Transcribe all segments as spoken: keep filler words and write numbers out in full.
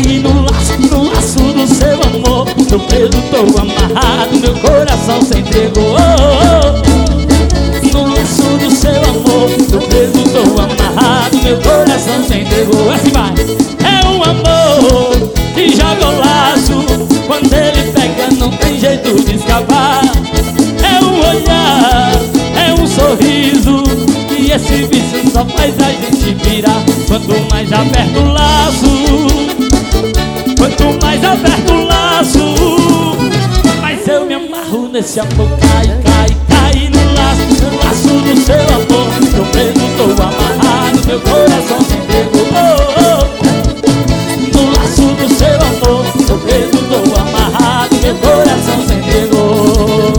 Caí no laço, no laço do seu amor. Tô preso, tô amarrado, meu coração se entregou. No laço do seu amor, tô preso, tô amarrado, meu coração se entregou. Assim vai. É um amor que joga o laço, quando ele pega não tem jeito de escapar. É um olhar, é um sorriso, e esse vício só faz a gente virar. Quanto mais aperta o laço, quanto mais aperta o laço, mas eu me amarro nesse amor. Cai, cai, cai no laço, no laço do seu amor. Tô preso, tô amarrado, meu coração se entregou. Oh, oh. No laço do seu amor, tô preso, tô amarrado, meu coração se entregou.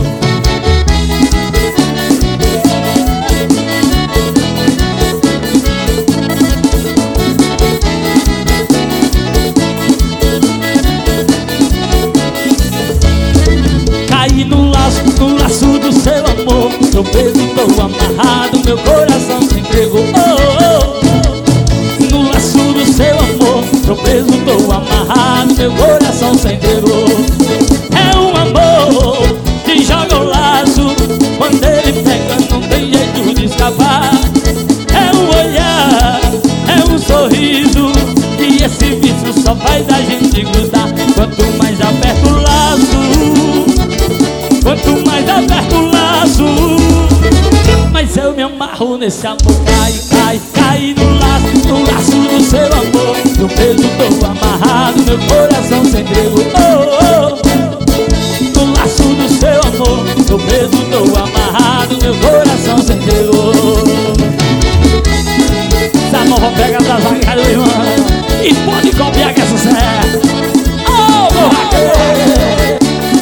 Caí no laço, no laço do seu amor. Tô preso, tô amarrado, meu coração se entregou. Oh, oh. No laço do seu amor, tô preso, tô amarrado, meu coração se entregou. É um amor que joga o laço, quando ele pega não tem jeito de escapar. É um olhar, é um sorriso, e esse vício só faz a gente grudar. Quanto mais aperta o laço, quanto mais aperta o laço, mas eu me amarro nesse amor. Cai, cai, cai no laço, no laço do seu amor. Tô preso, tô amarrado, meu coração se entregou. Oh, oh. No laço do seu amor, tô preso, tô amarrado, meu coração se entregou. Essa nova pega da zaga do irmão, e pode copiar que é sucesso. Oh, meu raqueiro.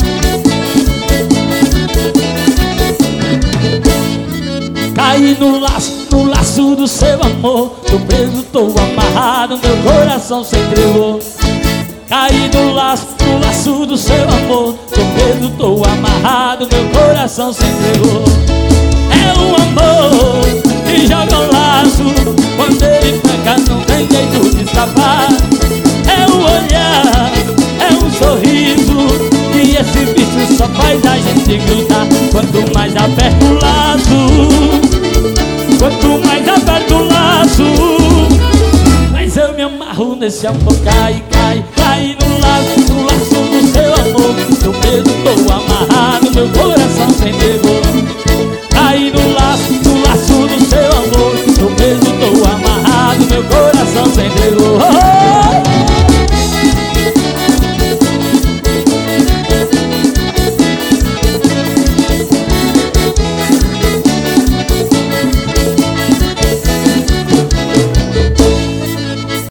Caí no laço, no laço do seu amor. Tô preso, tô amarrado, meu coração se entregou. Caí no laço, no laço do seu amor. Tô preso, tô amarrado, meu coração se entregou. É um amor que joga o laço, quando ele pega não tem jeito de escapar. É um olhar, é um sorriso, e esse bicho só faz a gente grudar. Quanto mais aperta o laço, quanto mais aperta o laço, mas eu me amarro nesse amor. Cai, cai,